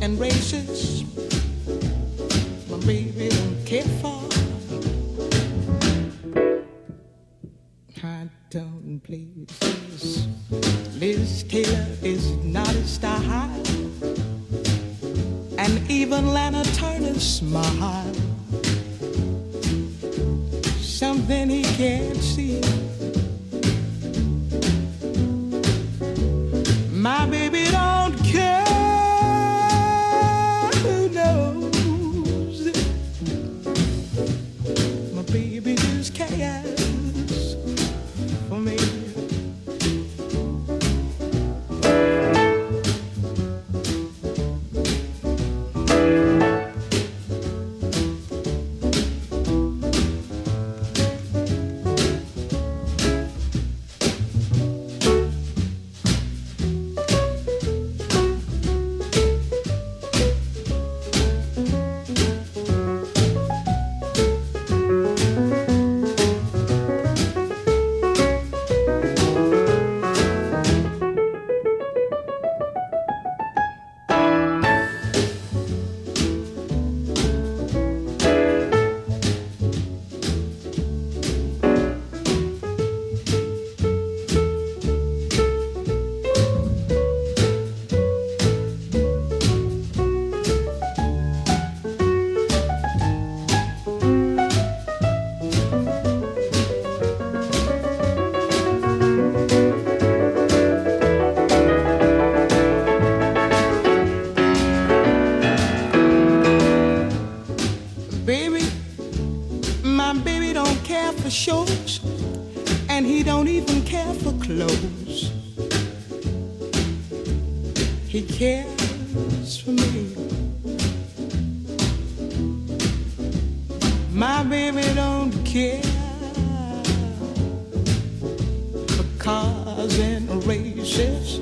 and races. My baby don't care for high tone places. Liz Taylor is not his style, and even Lana Turner's smile. Something he can't see. My baby don't care who knows. My baby just cares for me. Shows, and he don't even care for clothes. He cares for me. My baby don't care for cars and races.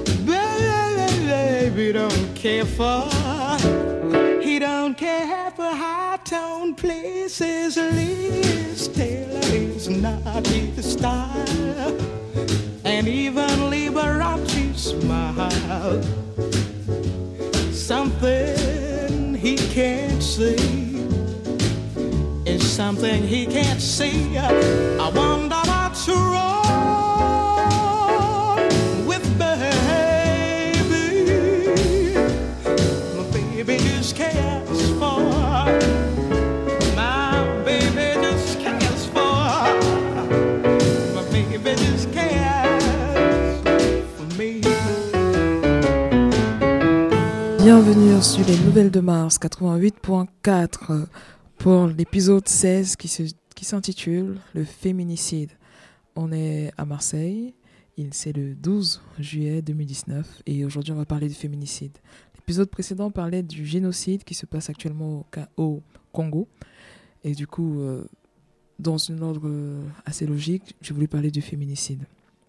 Baby don't care for. He don't care for high-tone places. Liz Taylor is not his style, and even Liberace smile. Something he can't see is something he can't see. I wonder what's wrong with baby. My baby just cares for. My baby just cares for. My baby just cares for me. Bienvenue sur les Nouvelles de Mars 88.4 pour l'épisode 16 qui s'intitule Le féminicide. On est à Marseille, c'est le 12 juillet 2019 et aujourd'hui on va parler du féminicide. L'épisode précédent parlait du génocide qui se passe actuellement au Congo et du coup, dans un ordre assez logique, j'ai voulu parler du féminicide.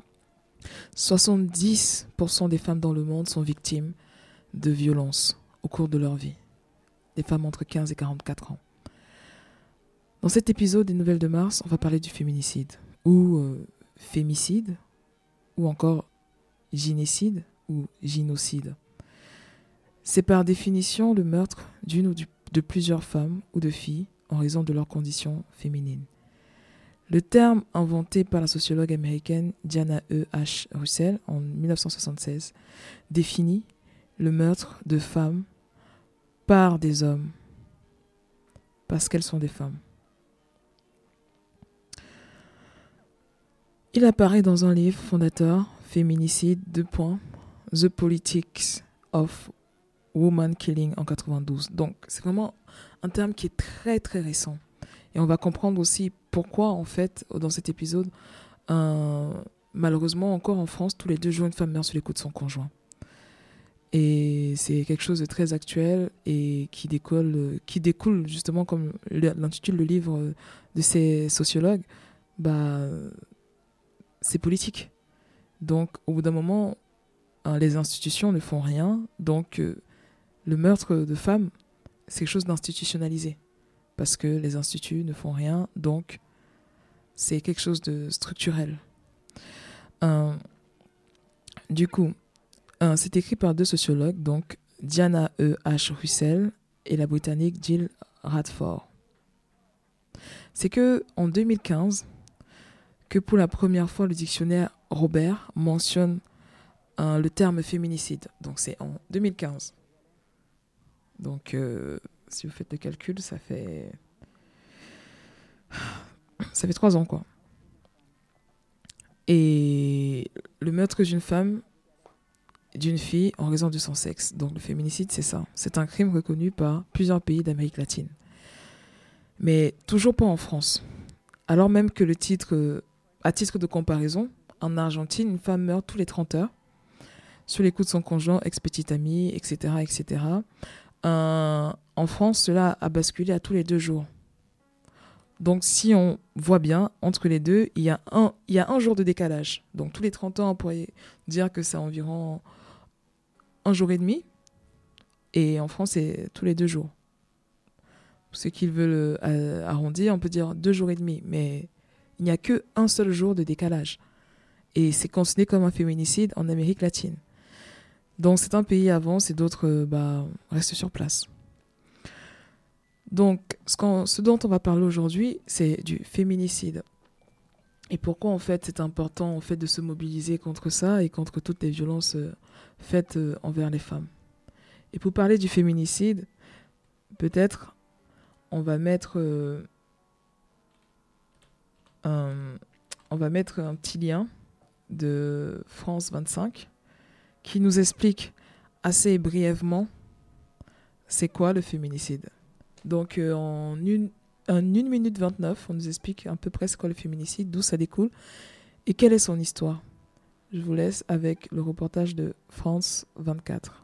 70% des femmes dans le monde sont victimes de violences au cours de leur vie. Des femmes entre 15 et 44 ans. Dans cet épisode des Nouvelles de Mars, on va parler du féminicide, ou fémicide, ou encore gynécide, ou gynocide. C'est par définition le meurtre d'une ou de plusieurs femmes ou de filles en raison de leur condition féminine. Le terme inventé par la sociologue américaine Diana E.H. Russell en 1976 définit le meurtre de femmes par des hommes parce qu'elles sont des femmes. Il apparaît dans un livre fondateur, Féminicide, The Politics of Woman Killing en 92. Donc c'est vraiment un terme qui est très très récent. Et on va comprendre aussi pourquoi en fait dans cet épisode, malheureusement encore en France, tous les 2 jours une femme meurt sur les coups de son conjoint. Et c'est quelque chose de très actuel et qui découle justement, comme l'intitule le livre de ces sociologues, c'est politique. Donc au bout d'un moment, les institutions ne font rien. Donc le meurtre de femmes, c'est quelque chose d'institutionnalisé. Parce que les instituts ne font rien, donc c'est quelque chose de structurel. Du coup, c'est écrit par 2 sociologues, donc Diana E. H. Russell et la Britannique Jill Radford. C'est que en 2015 que pour la première fois le dictionnaire Robert mentionne le terme féminicide. Donc c'est en 2015. Donc si vous faites le calcul, ça fait 3 ans quoi. Et le meurtre d'une femme, d'une fille en raison de son sexe. Donc le féminicide, c'est ça. C'est un crime reconnu par plusieurs pays d'Amérique latine. Mais toujours pas en France. Alors même que à titre de comparaison, en Argentine, une femme meurt tous les 30 heures sur les coups de son conjoint, ex-petit ami, etc. etc. En France, cela a basculé à tous les 2 jours. Donc si on voit bien, entre les deux, il y a un jour de décalage. Donc tous les 30 ans, on pourrait dire que c'est environ 1 jour et demi. Et en France, c'est tous les 2 jours. Pour ceux qui veulent arrondir, on peut dire 2 jours et demi. Mais il n'y a qu'un seul jour de décalage. Et c'est considéré comme un féminicide en Amérique latine. Donc certains pays avancent et d'autres restent sur place. Donc ce dont on va parler aujourd'hui, c'est du féminicide. Et pourquoi en fait c'est important en fait de se mobiliser contre ça et contre toutes les violences faites envers les femmes. Et pour parler du féminicide, peut-être on va mettre un petit lien de France 25 qui nous explique assez brièvement c'est quoi le féminicide. Donc en 1 minute 29, on nous explique à peu près c'est quoi le féminicide, d'où ça découle et quelle est son histoire. Je vous laisse avec le reportage de France 24.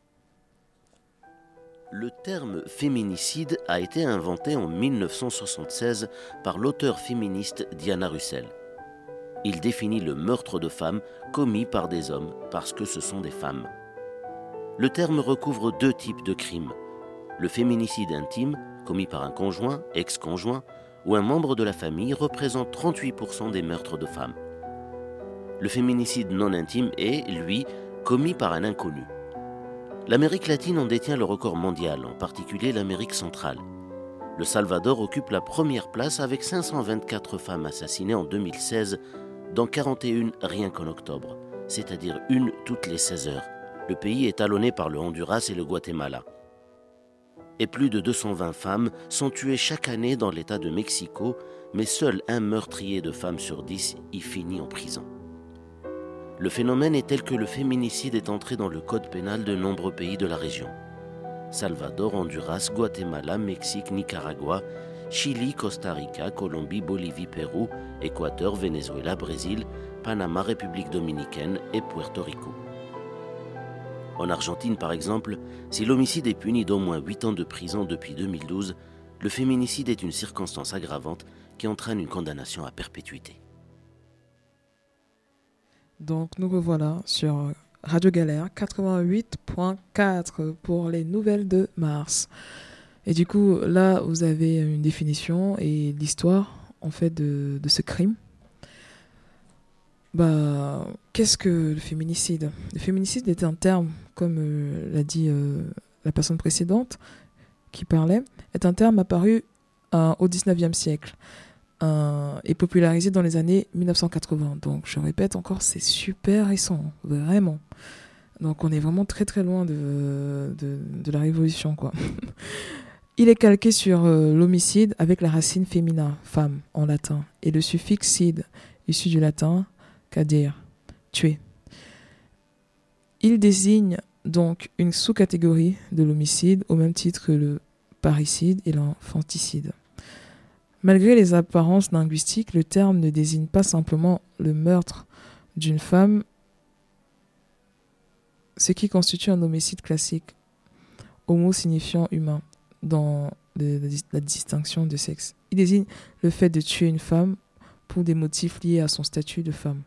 Le terme féminicide a été inventé en 1976 par l'auteure féministe Diana Russell. Il définit le meurtre de femmes commis par des hommes parce que ce sont des femmes. Le terme recouvre 2 types de crimes. Le féminicide intime, commis par un conjoint, ex-conjoint ou un membre de la famille, représente 38% des meurtres de femmes. Le féminicide non intime est, lui, commis par un inconnu. L'Amérique latine en détient le record mondial, en particulier l'Amérique centrale. Le Salvador occupe la première place avec 524 femmes assassinées en 2016, dont 41 rien qu'en octobre, c'est-à-dire 1 toutes les 16 heures. Le pays est talonné par le Honduras et le Guatemala. Et plus de 220 femmes sont tuées chaque année dans l'État de Mexico, mais seul un meurtrier de femmes sur 10 y finit en prison. Le phénomène est tel que le féminicide est entré dans le code pénal de nombreux pays de la région. Salvador, Honduras, Guatemala, Mexique, Nicaragua, Chili, Costa Rica, Colombie, Bolivie, Pérou, Équateur, Venezuela, Brésil, Panama, République dominicaine et Puerto Rico. En Argentine, par exemple, si l'homicide est puni d'au moins 8 ans de prison depuis 2012, le féminicide est une circonstance aggravante qui entraîne une condamnation à perpétuité. Donc nous revoilà sur Radio Galère 88.4 pour les nouvelles de mars. Et du coup, là, vous avez une définition et l'histoire en fait de ce crime. Qu'est-ce que le féminicide ? Le féminicide est un terme, comme l'a dit la personne précédente qui parlait, est un terme apparu au 19e siècle et popularisé dans les années 1980. Donc, je répète encore, c'est super récent, vraiment. Donc, on est vraiment très très loin de la révolution, quoi. Il est calqué sur l'homicide avec la racine féminin, femme, en latin, et le suffixe cide, issu du latin, cadere, tuer. Il désigne donc une sous-catégorie de l'homicide au même titre que le parricide et l'infanticide. Malgré les apparences linguistiques, le terme ne désigne pas simplement le meurtre d'une femme, ce qui constitue un homicide classique, homo signifiant humain, dans la distinction de sexe. Il désigne le fait de tuer une femme pour des motifs liés à son statut de femme.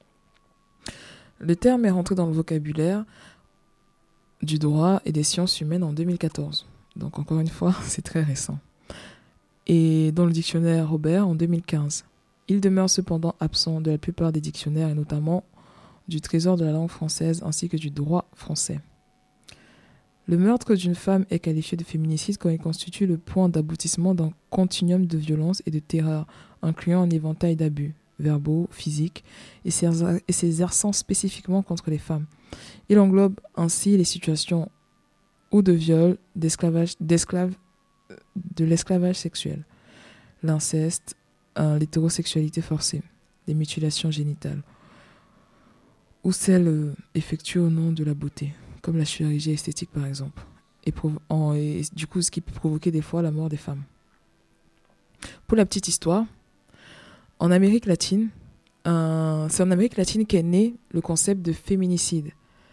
Le terme est rentré dans le vocabulaire du droit et des sciences humaines en 2014. Donc encore une fois, c'est très récent. Et dans le dictionnaire Robert en 2015. Il demeure cependant absent de la plupart des dictionnaires et notamment du Trésor de la langue française ainsi que du droit français. Le meurtre d'une femme est qualifié de féminicide quand il constitue le point d'aboutissement d'un continuum de violence et de terreur, incluant un éventail d'abus, verbaux, physiques, et s'exerçant spécifiquement contre les femmes. Il englobe ainsi les situations ou de viol, de l'esclavage sexuel, l'inceste, l'hétérosexualité forcée, les mutilations génitales, ou celles effectuées au nom de la beauté, comme la chirurgie esthétique par exemple, et du coup ce qui peut provoquer des fois la mort des femmes. Pour la petite histoire, en Amérique latine, c'est en Amérique latine qu'est né le concept de féminicide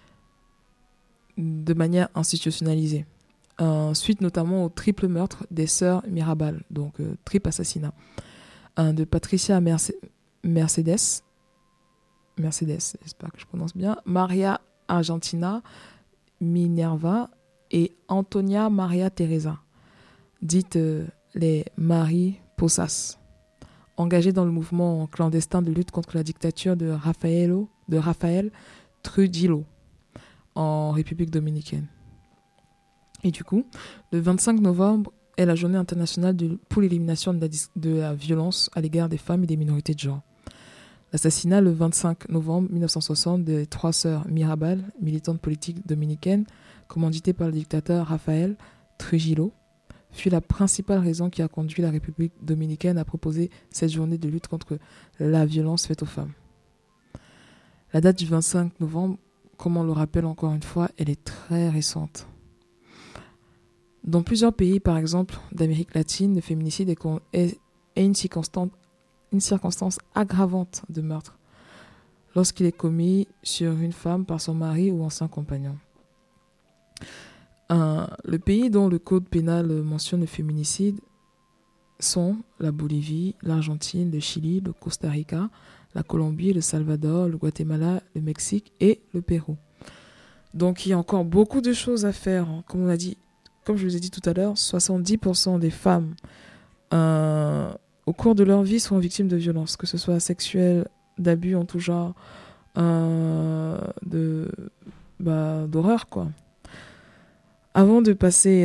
de manière institutionnalisée, suite notamment au triple meurtre des sœurs Mirabal, donc triple assassinat, de Patricia Mercedes, j'espère que je prononce bien, Maria Argentina Minerva et Antonia Maria Teresa, dites les Marie Posas, engagées dans le mouvement clandestin de lutte contre la dictature de Rafael Trujillo en République dominicaine. Et du coup, le 25 novembre est la journée internationale pour l'élimination de la violence à l'égard des femmes et des minorités de genre. L'assassinat le 25 novembre 1960 des 3 sœurs Mirabal, militantes politiques dominicaines, commanditées par le dictateur Rafael Trujillo, fut la principale raison qui a conduit la République dominicaine à proposer cette journée de lutte contre la violence faite aux femmes. La date du 25 novembre, comme on le rappelle encore une fois, elle est très récente. Dans plusieurs pays, par exemple, d'Amérique latine, le féminicide est une circonstance aggravante de meurtre lorsqu'il est commis sur une femme par son mari ou ancien compagnon. Le pays dont le code pénal mentionne le féminicide sont la Bolivie, l'Argentine, le Chili, le Costa Rica, la Colombie, le Salvador, le Guatemala, le Mexique et le Pérou. Donc il y a encore beaucoup de choses à faire. Comme je vous ai dit tout à l'heure, 70% des femmes au cours de leur vie sont victimes de violences, que ce soit sexuelles, d'abus en tout genre, d'horreur, quoi. Avant de passer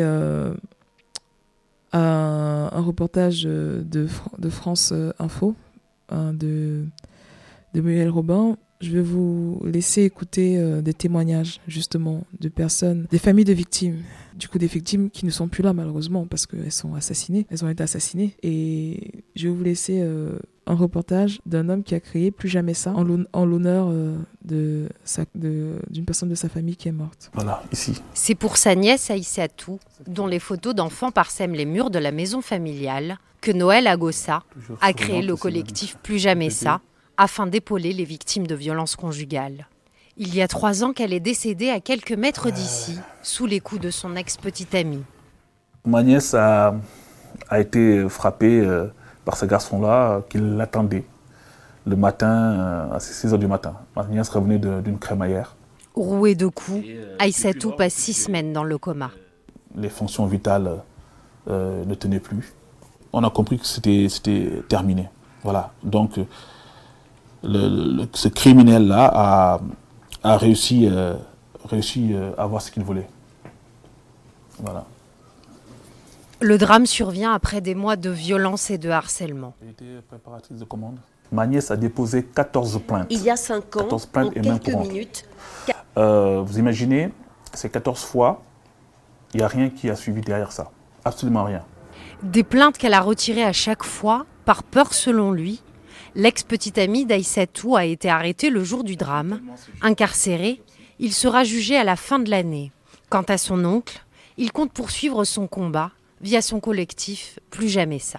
à un reportage de France Info de Muriel Robin, je vais vous laisser écouter des témoignages justement de personnes, des familles de victimes, du coup des victimes qui ne sont plus là malheureusement parce qu'elles sont assassinées, elles ont été assassinées, et je vais vous laisser un reportage d'un homme qui a créé Plus Jamais Ça en l'honneur d'une personne de sa famille qui est morte. Voilà, ici. C'est pour sa nièce Aïssatou, dont les photos d'enfants parsèment les murs de la maison familiale, que Noël Agossa a créé le collectif Plus Jamais Ça, afin d'épauler les victimes de violences conjugales. Il y a 3 ans qu'elle est décédée à quelques mètres d'ici, sous les coups de son ex-petite amie. Ma nièce a été frappée par ce garçon-là qui l'attendait le matin, à 6h du matin. Ma nièce revenait d'une crémaillère. Rouée de coups, Aïssatou passe 6 semaines dans le coma. Les fonctions vitales ne tenaient plus. On a compris que c'était terminé. Voilà. Donc, ce criminel-là a réussi à avoir ce qu'il voulait. Voilà. Le drame survient après des mois de violence et de harcèlement. Elle était préparatrice de commande. Ma nièce a déposé 14 plaintes. Il y a 5 ans, 14 plaintes en et main quelques courante. minutes... Vous imaginez, ces 14 fois, il n'y a rien qui a suivi derrière ça. Absolument rien. Des plaintes qu'elle a retirées à chaque fois, par peur selon lui. L'ex-petite amie d'Aïssatou a été arrêtée le jour du drame. Incarcéré, il sera jugé à la fin de l'année. Quant à son oncle, il compte poursuivre son combat via son collectif Plus Jamais Ça.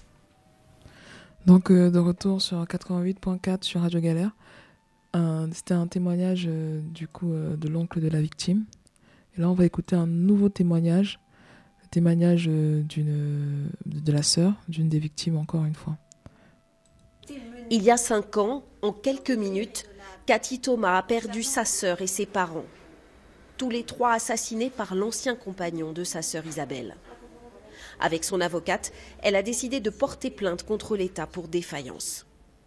Donc de retour sur 88.4 sur Radio Galère. C'était un témoignage de l'oncle de la victime. Et là on va écouter un nouveau témoignage. Le témoignage de la sœur d'une des victimes encore une fois. Il y a 5 ans, en quelques minutes, Cathy Thomas a perdu sa sœur et ses parents. Tous les 3 assassinés par l'ancien compagnon de sa sœur Isabelle. Avec son avocate, elle a décidé de porter plainte contre l'État pour défaillance.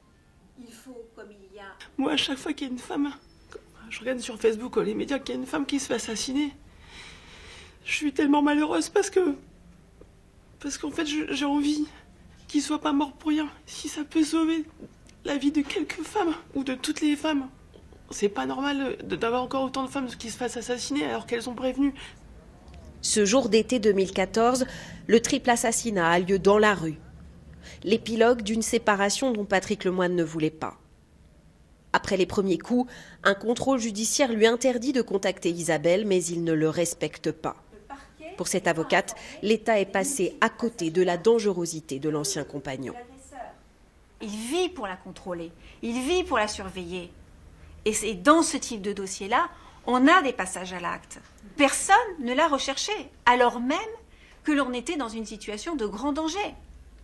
Moi, à chaque fois qu'il y a une femme, je regarde sur Facebook, les médias, qu'il y a une femme qui se fait assassiner, Je suis tellement malheureuse parce qu'en fait, j'ai envie qu'il soit pas mort pour rien. Si ça peut sauver la vie de quelques femmes, ou de toutes les femmes. C'est pas normal d'avoir encore autant de femmes qui se fassent assassiner alors qu'elles sont prévenues. Ce jour d'été 2014, le triple assassinat a lieu dans la rue. L'épilogue d'une séparation dont Patrick Lemoine ne voulait pas. Après les premiers coups, un contrôle judiciaire lui interdit de contacter Isabelle, mais il ne le respecte pas. Pour cette avocate, l'État est passé à côté de la dangerosité de l'ancien compagnon. Il vit pour la contrôler, il vit pour la surveiller. Et c'est dans ce type de dossier-là, on a des passages à l'acte. Personne ne l'a recherché, alors même que l'on était dans une situation de grand danger.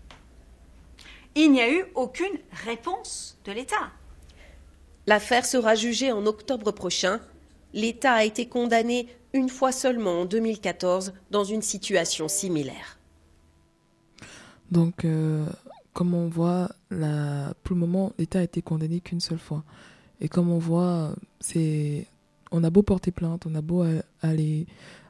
Il n'y a eu aucune réponse de l'État. L'affaire sera jugée en octobre prochain. L'État a été condamné une fois seulement en 2014 dans une situation similaire. Donc, comme on voit, pour le moment, l'État a été condamné qu'une seule fois. Et comme on voit, on a beau porter plainte, on a beau aller,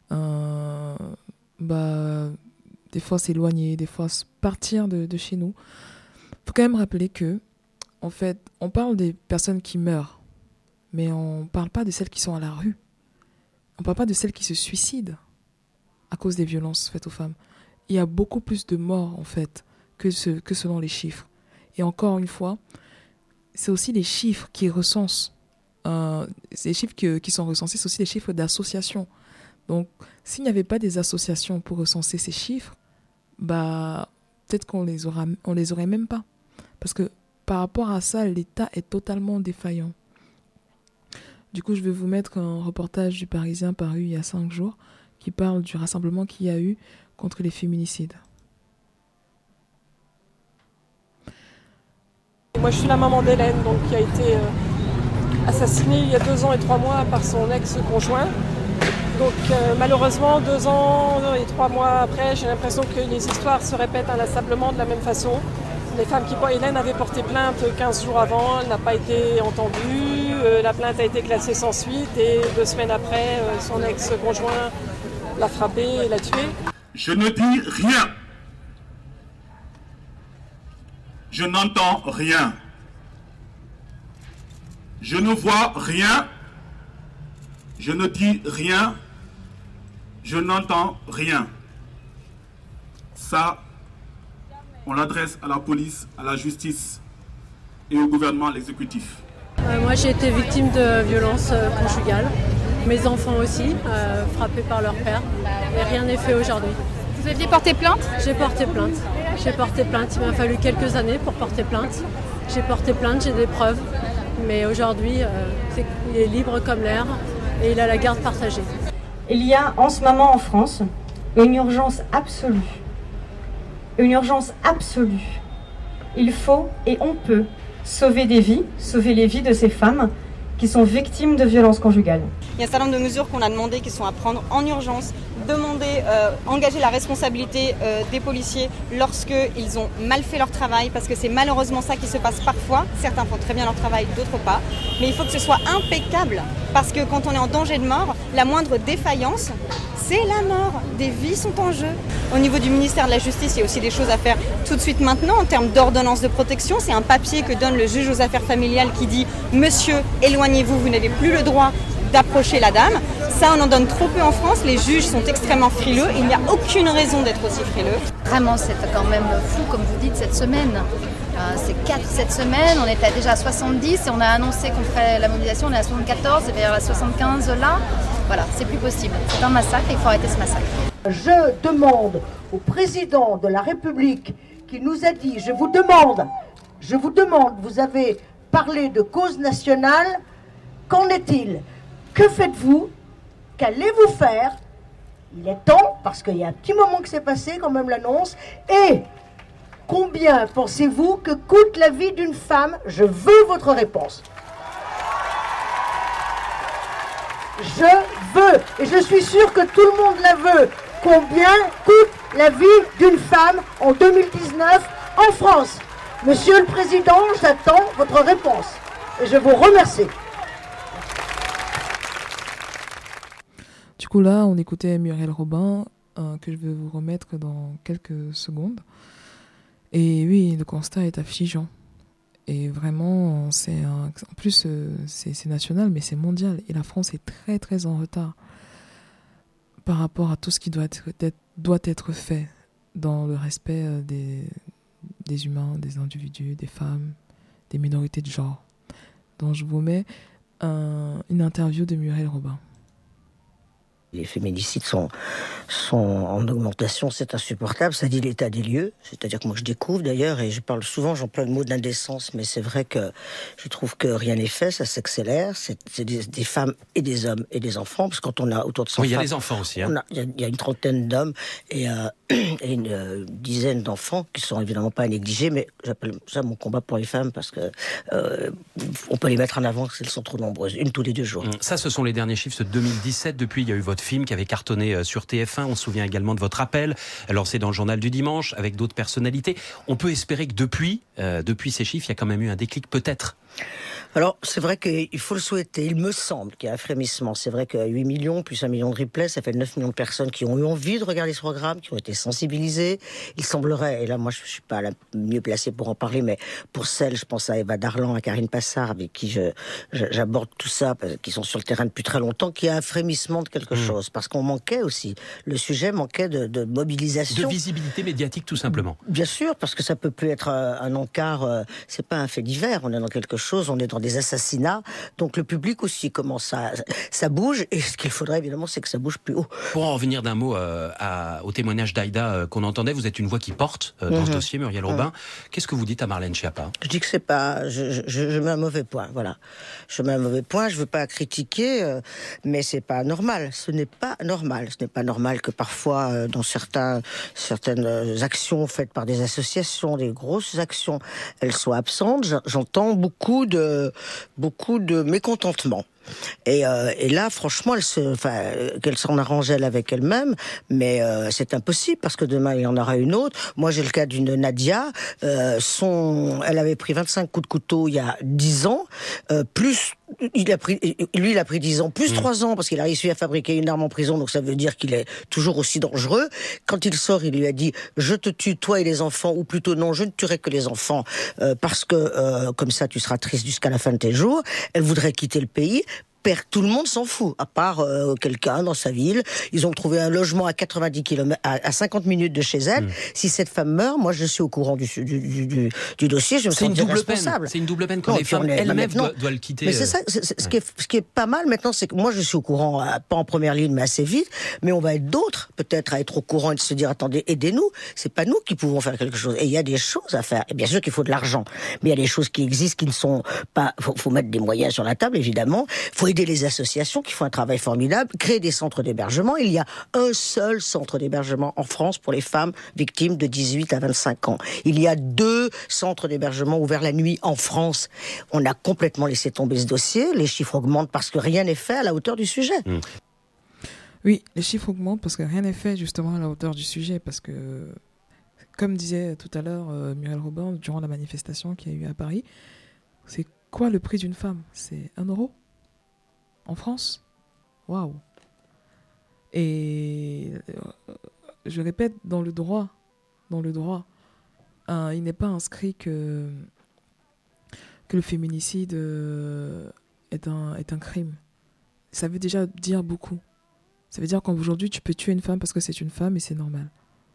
des fois s'éloigner, des fois partir de chez nous. Il faut quand même rappeler que, en fait, on parle des personnes qui meurent, mais on ne parle pas de celles qui sont à la rue. On ne parle pas de celles qui se suicident à cause des violences faites aux femmes. Il y a beaucoup plus de morts, en fait, que selon les chiffres. Et encore une fois, c'est aussi les chiffres qui recensent. Ces chiffres qui sont recensés, c'est aussi les chiffres d'associations. Donc, s'il n'y avait pas des associations pour recenser ces chiffres, peut-être qu'on les aurait même pas. Parce que par rapport à ça, l'État est totalement défaillant. Du coup, je vais vous mettre un reportage du Parisien paru il y a 5 jours qui parle du rassemblement qu'il y a eu contre les féminicides. Moi, je suis la maman d'Hélène, qui a été assassinée il y a 2 ans et 3 mois par son ex-conjoint. Donc malheureusement, 2 ans et 3 mois après, j'ai l'impression que les histoires se répètent inlassablement de la même façon. Les femmes Hélène avait porté plainte 15 jours avant, elle n'a pas été entendue, la plainte a été classée sans suite et 2 semaines après, son ex-conjoint l'a frappée et l'a tuée. Je ne dis rien. Je n'entends rien. Je ne vois rien. Je ne dis rien. Je n'entends rien. Ça, on l'adresse à la police, à la justice et au gouvernement, à l'exécutif. Moi, j'ai été victime de violences conjugales. Mes enfants aussi, frappés par leur père. Et rien n'est fait aujourd'hui. Vous aviez porté plainte ? J'ai porté plainte. Il m'a fallu quelques années pour porter plainte. J'ai porté plainte, j'ai des preuves. Mais aujourd'hui, il est libre comme l'air et il a la garde partagée. Il y a en ce moment en France une urgence absolue. Une urgence absolue. Il faut et on peut sauver des vies, sauver les vies de ces femmes qui sont victimes de violences conjugales. Il y a un certain nombre de mesures qu'on a demandées qui sont à prendre en urgence. Engager la responsabilité des policiers lorsqu'ils ont mal fait leur travail, parce que c'est malheureusement ça qui se passe parfois. Certains font très bien leur travail, d'autres pas. Mais il faut que ce soit impeccable, parce que quand on est en danger de mort, la moindre défaillance, c'est la mort. Des vies sont en jeu. Au niveau du ministère de la Justice, il y a aussi des choses à faire tout de suite maintenant en termes d'ordonnance de protection. C'est un papier que donne le juge aux affaires familiales qui dit « Monsieur, éloignez-vous, vous n'avez plus le droit d'approcher la dame ». Ça, on en donne trop peu en France. Les juges sont extrêmement frileux. Il n'y a aucune raison d'être aussi frileux. Vraiment, c'est quand même fou, comme vous dites, cette semaine. C'est 4 cette semaine. On était déjà à 70 et on a annoncé qu'on ferait la mobilisation. On est à 74 et vers la 75 là. Voilà, c'est plus possible. C'est un massacre et il faut arrêter ce massacre. Je demande au président de la République qui nous a dit, je vous demande, vous avez parlé de cause nationale, qu'en est-il ? Que faites-vous ? Qu'allez-vous faire ? Il est temps, parce qu'il y a un petit moment que c'est passé, quand même l'annonce. Et combien pensez-vous que coûte la vie d'une femme ? Je veux votre réponse. Je veux, et je suis sûre que tout le monde la veut. Combien coûte la vie d'une femme en 2019 en France ? Monsieur le Président, j'attends votre réponse. Et je vous remercie. Du Du coup, là, on écoutait Muriel Robin, que je vais vous remettre dans quelques secondes. Et oui, le constat est affligeant. Et vraiment, en plus, c'est national, mais c'est mondial. Et la France est très, très en retard par rapport à tout ce qui doit être fait dans le respect des humains, des individus, des femmes, des minorités de genre. Donc, je vous mets une interview de Muriel Robin. Les féminicides sont en augmentation, c'est insupportable, ça dit l'état des lieux. C'est-à-dire que moi je découvre d'ailleurs, et je parle souvent, j'emploie le mot d'indécence, mais c'est vrai que je trouve que rien n'est fait, ça s'accélère. C'est des femmes et des hommes et des enfants, parce que quand on a autour de 100 femmes... Oui, il y a les enfants aussi. Hein. Il y a une trentaine d'hommes et une dizaine d'enfants qui sont évidemment pas à négliger, mais j'appelle ça mon combat pour les femmes, parce que on peut les mettre en avant, parce qu'elles sont trop nombreuses, une tous les 2 jours. Ça, ce sont les derniers chiffres de 2017. Depuis, il y a eu votre film qui avait cartonné sur TF1. On se souvient également de votre appel lancé dans le journal du dimanche avec d'autres personnalités. On peut espérer que depuis ces chiffres, il y a quand même eu un déclic peut-être. Alors, c'est vrai qu'il faut le souhaiter. Il me semble qu'il y a un frémissement. C'est vrai que 8 millions, plus 1 million de replays, ça fait 9 millions de personnes qui ont eu envie de regarder ce programme, qui ont été sensibilisées. Il semblerait, et là, moi, je ne suis pas la mieux placée pour en parler, mais pour celles, je pense à Eva Darlan, à Karine Passard, avec qui j'aborde tout ça, qui sont sur le terrain depuis très longtemps, qu'il y a un frémissement de quelque chose. Parce qu'on manquait aussi. Le sujet manquait de mobilisation. De visibilité médiatique, tout simplement. Bien sûr, parce que ça peut plus être un encart, c'est pas un fait divers. On est dans quelque chose, on est dans des assassinats, donc le public aussi commence ça bouge, et ce qu'il faudrait évidemment, c'est que ça bouge plus haut. Pour en revenir d'un mot au témoignage d'Aïda qu'on entendait, vous êtes une voix qui porte dans ce dossier, Muriel Robin. Qu'est-ce que vous dites à Marlène Schiappa ? Je dis que c'est pas, je mets un mauvais point, voilà. Je mets un mauvais point, je veux pas critiquer, mais c'est pas normal, ce n'est pas normal. Ce n'est pas normal que parfois, dans certaines actions faites par des associations, des grosses actions, elles soient absentes. J'entends beaucoup de mécontentement. Et là, franchement, qu'elle s'en arrange elle avec elle-même, mais c'est impossible parce que demain il y en aura une autre. Moi, j'ai le cas d'une Nadia. Elle avait pris 25 coups de couteau il y a 10 ans, plus il a pris 10 ans, plus 3 ans parce qu'il a réussi à fabriquer une arme en prison, donc ça veut dire qu'il est toujours aussi dangereux. Quand il sort, il lui a dit « Je te tue, toi et les enfants », ou plutôt « Non, je ne tuerai que les enfants, parce que comme ça tu seras triste jusqu'à la fin de tes jours ». Elle voudrait quitter le pays. Tout le monde s'en fout, à part quelqu'un dans sa ville. Ils ont trouvé un logement à 90 km, à 50 minutes de chez elle. Si cette femme meurt, moi je suis au courant du dossier, je me sens responsable. C'est une double peine quand les femmes elles-mêmes doivent le quitter. Mais c'est ça, ce qui est pas mal maintenant, c'est que moi je suis au courant, pas en première ligne, mais assez vite, mais on va être d'autres peut-être à être au courant et de se dire attendez, aidez-nous. C'est pas nous qui pouvons faire quelque chose. Et il y a des choses à faire. Et bien sûr qu'il faut de l'argent, mais il y a des choses qui existent qui ne sont pas. Faut mettre des moyens sur la table, évidemment. Faut aider les associations qui font un travail formidable, créer des centres d'hébergement. Il y a un seul centre d'hébergement en France pour les femmes victimes de 18 à 25 ans. Il y a 2 centres d'hébergement ouverts la nuit en France. On a complètement laissé tomber ce dossier. Les chiffres augmentent parce que rien n'est fait à la hauteur du sujet. Oui, les chiffres augmentent parce que rien n'est fait justement à la hauteur du sujet. Parce que, comme disait tout à l'heure Muriel Robin, durant la manifestation qu'il y a eu à Paris, c'est quoi le prix d'une femme ? C'est 1 euro ? En France ? Waouh ! Et je répète, dans le droit, il n'est pas inscrit que le féminicide est un crime. Ça veut déjà dire beaucoup. Ça veut dire qu'aujourd'hui, tu peux tuer une femme parce que c'est une femme et c'est normal.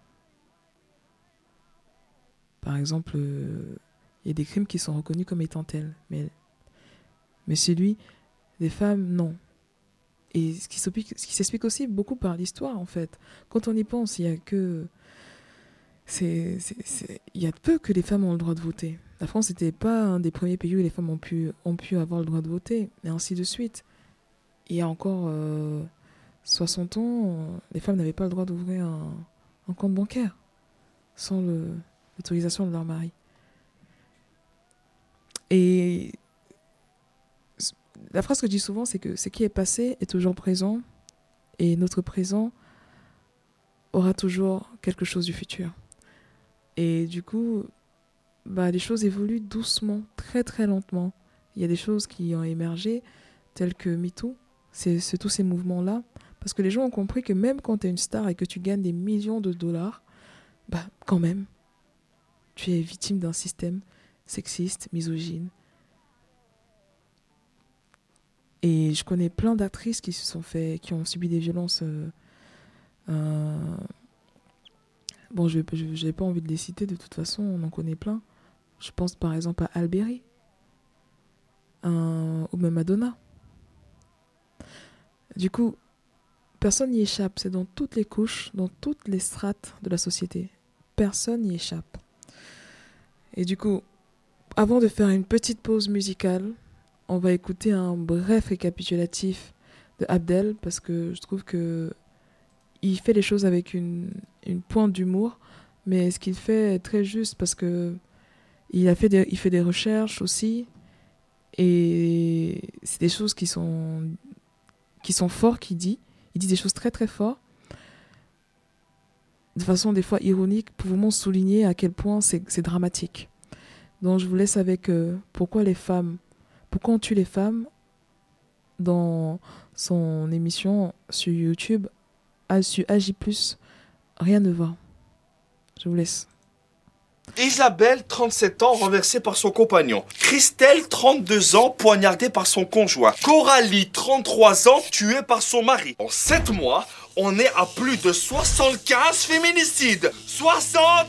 Par exemple, il y a des crimes qui sont reconnus comme étant tels. Mais celui des femmes, non. Et ce qui s'explique aussi beaucoup par l'histoire, en fait. Quand on y pense, il y a que... il y a peu que les femmes ont le droit de voter. La France n'était pas un des premiers pays où les femmes ont pu avoir le droit de voter, et ainsi de suite. Il y a encore 60 ans, les femmes n'avaient pas le droit d'ouvrir un compte bancaire sans l'autorisation de leur mari. Et la phrase que je dis souvent, c'est que ce qui est passé est toujours présent, et notre présent aura toujours quelque chose du futur. Et du coup, les choses évoluent doucement, très très lentement. Il y a des choses qui ont émergé, telles que MeToo, c'est tous ces mouvements-là, Parce que les gens ont compris que même quand tu es une star et que tu gagnes des millions de dollars, bah quand même, tu es victime d'un système sexiste, misogyne. Et je connais plein d'actrices qui ont subi des violences. Bon, je n'ai pas envie de les citer, de toute façon, on en connaît plein. Je pense par exemple à Alberi, ou même Madonna. Du coup, personne n'y échappe. C'est dans toutes les couches, dans toutes les strates de la société. Personne n'y échappe. Et du coup, avant de faire une petite pause musicale, on va écouter un bref récapitulatif de Abdel, parce que je trouve que il fait les choses avec une pointe d'humour, mais ce qu'il fait est très juste, parce que il fait des recherches aussi, et c'est des choses qui sont fortes qu'il dit. Il dit des choses très très fortes, de façon des fois ironique, pour vraiment souligner à quel point c'est dramatique. Donc je vous laisse avec pourquoi on tue les femmes, dans son émission sur YouTube, sur AJ+, rien ne va. Je vous laisse. Isabelle, 37 ans, renversée par son compagnon. Christelle, 32 ans, poignardée par son conjoint. Coralie, 33 ans, tuée par son mari. En 7 mois, on est à plus de 75 féminicides. 75!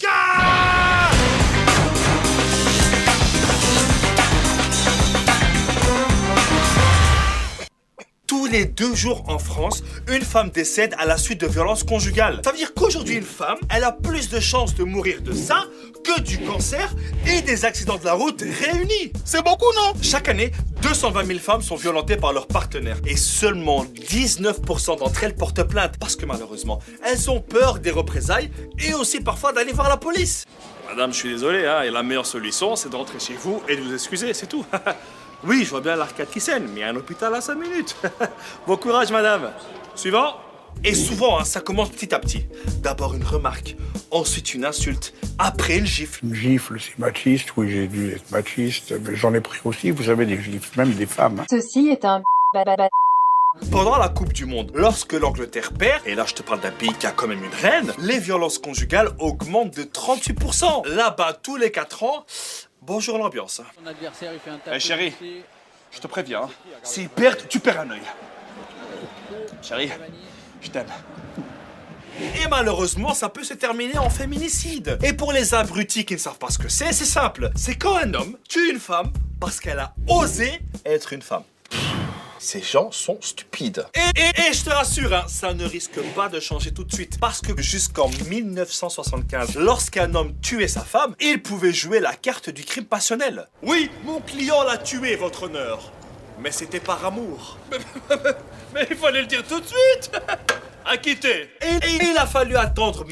Tous les 2 jours en France, une femme décède à la suite de violences conjugales. Ça veut dire qu'aujourd'hui, une femme, elle a plus de chances de mourir de ça que du cancer et des accidents de la route réunis. C'est beaucoup, non? Chaque année, 220 000 femmes sont violentées par leur partenaire. Et seulement 19% d'entre elles portent plainte. Parce que malheureusement, elles ont peur des représailles et aussi parfois d'aller voir la police. Madame, je suis désolé, hein, et la meilleure solution, c'est de rentrer chez vous et de vous excuser, c'est tout. Oui, je vois bien l'arcade qui saigne, mais il y a un hôpital à 5 minutes. Bon courage, madame. Suivant. Et souvent, ça commence petit à petit. D'abord une remarque, ensuite une insulte, après une gifle. Une gifle, c'est machiste, oui, j'ai dû être machiste, mais j'en ai pris aussi, vous savez, des gifles, même des femmes. Ceci est un Pendant la Coupe du Monde, lorsque l'Angleterre perd, et là je te parle d'un pays qui a quand même une reine, les violences conjugales augmentent de 38%. Là-bas, tous les 4 ans... Bonjour l'ambiance. Ton adversaire, il fait un tacle. Hey, chérie, je te préviens, s'ils perdent, tu perds un œil. Chérie, je t'aime. Et malheureusement, ça peut se terminer en féminicide. Et pour les abrutis qui ne savent pas ce que c'est simple. C'est quand un homme tue une femme parce qu'elle a osé être une femme. Ces gens sont stupides. Et je te rassure, hein, ça ne risque pas de changer tout de suite. Parce que jusqu'en 1975, lorsqu'un homme tuait sa femme, il pouvait jouer la carte du crime passionnel. Oui, mon client l'a tué, votre honneur. Mais c'était par amour. Mais il fallait le dire tout de suite. Acquitté. Et il a fallu attendre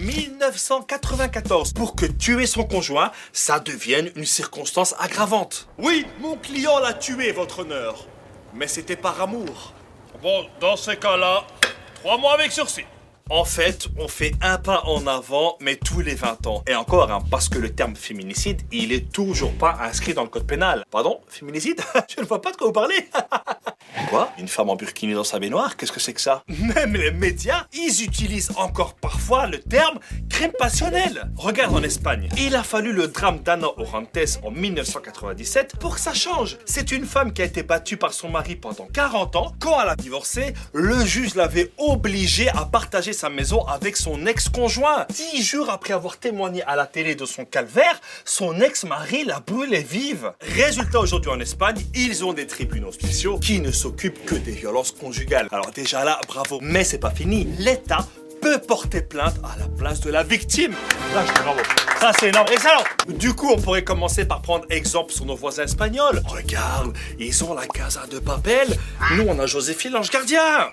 1994 pour que tuer son conjoint, ça devienne une circonstance aggravante. Oui, mon client l'a tué, votre honneur. Mais c'était par amour. Bon, dans ces cas-là, 3 mois avec sursis. En fait, on fait un pas en avant, mais tous les 20 ans. Et encore, hein, parce que le terme féminicide, il est toujours pas inscrit dans le code pénal. Pardon? Féminicide? Je ne vois pas de quoi vous parlez. Quoi? Une femme en burkini dans sa baignoire? Qu'est-ce que c'est que ça? Même les médias, ils utilisent encore parfois le terme crime passionnel. Regarde en Espagne. Il a fallu le drame d'Ana Orantes en 1997 pour que ça change. C'est une femme qui a été battue par son mari pendant 40 ans. Quand elle a divorcé, le juge l'avait obligée à partager sa maison avec son ex-conjoint. 10 jours après avoir témoigné à la télé de son calvaire, son ex-mari la brûlait vive. Résultat, aujourd'hui en Espagne, ils ont des tribunaux spéciaux qui ne s'occupent que des violences conjugales. Alors déjà là, bravo. Mais c'est pas fini. L'État peut porter plainte à la place de la victime. Là, je dis bravo. Ça, c'est énorme. Excellent. Du coup, on pourrait commencer par prendre exemple sur nos voisins espagnols. Regarde, ils ont la Casa de Papel. Nous, on a Joséphine l'ange gardien.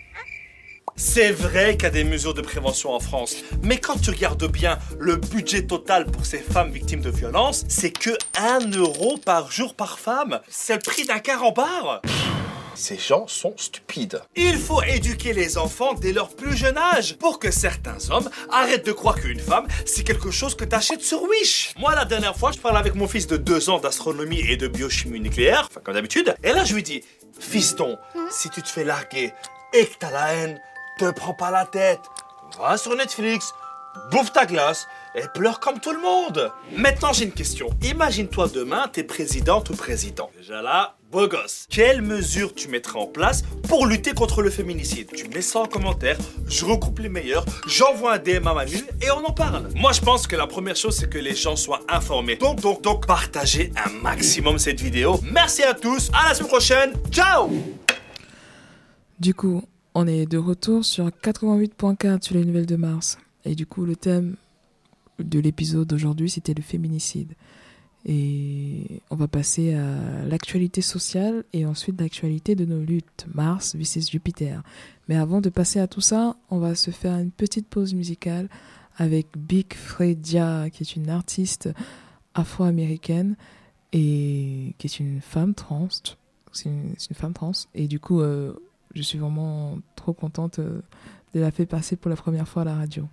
C'est vrai qu'il y a des mesures de prévention en France, mais quand tu regardes bien le budget total pour ces femmes victimes de violences, c'est que 1 € par jour par femme. C'est le prix d'un carambar. Ces gens sont stupides. Il faut éduquer les enfants dès leur plus jeune âge pour que certains hommes arrêtent de croire qu'une femme, c'est quelque chose que t'achètes sur Wish. Moi, la dernière fois, je parlais avec mon fils de 2 ans d'astronomie et de biochimie nucléaire, enfin comme d'habitude, et là je lui dis, fiston, si tu te fais larguer, et que t'as la haine, te prends pas la tête. Va sur Netflix, bouffe ta glace et pleure comme tout le monde. Maintenant, j'ai une question. Imagine-toi demain, t'es présidente ou président. Déjà là, beau gosse. Quelles mesures tu mettrais en place pour lutter contre le féminicide? Tu mets ça en commentaire, je recoupe les meilleurs, j'envoie un DM à Manu et on en parle. Moi, je pense que la première chose, c'est que les gens soient informés. Donc, partagez un maximum cette vidéo. Merci à tous, à la semaine prochaine. Ciao! Du coup, on est de retour sur 88.4 sur les nouvelles de Mars. Et du coup, le thème de l'épisode d'aujourd'hui, c'était le féminicide. Et on va passer à l'actualité sociale et ensuite l'actualité de nos luttes, Mars vs Jupiter. Mais avant de passer à tout ça, on va se faire une petite pause musicale avec Big Fredia, qui est une artiste afro-américaine et qui est une femme trans. C'est une femme trans. Et du coup, je suis vraiment trop contente de la faire passer pour la première fois à la radio.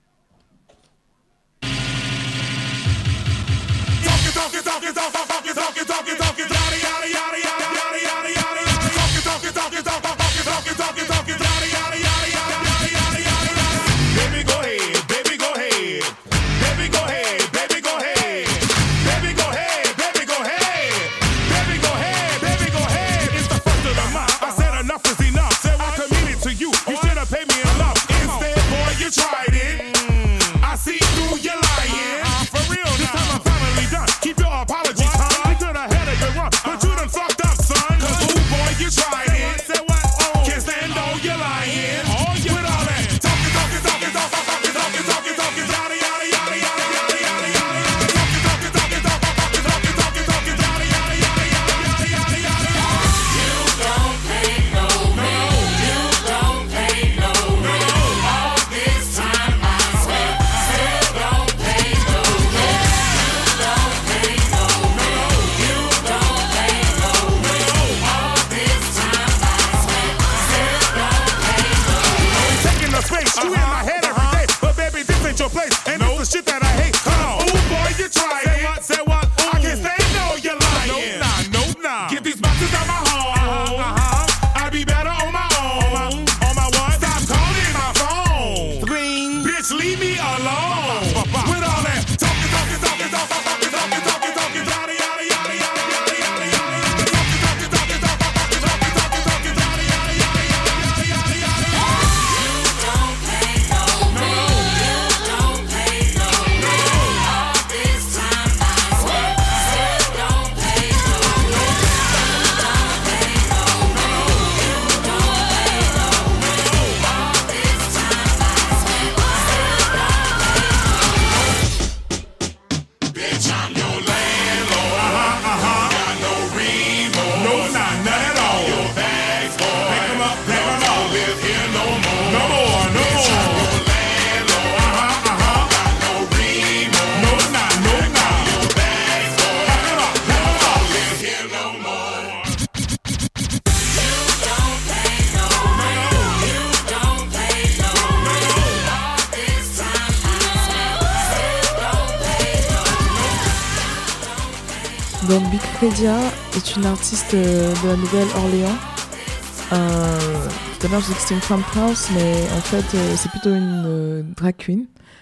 Donc Big Fredia est une artiste de la Nouvelle-Orléans. Tout à l'heure je disais que c'était une femme trans, mais en fait c'est plutôt une drag queen.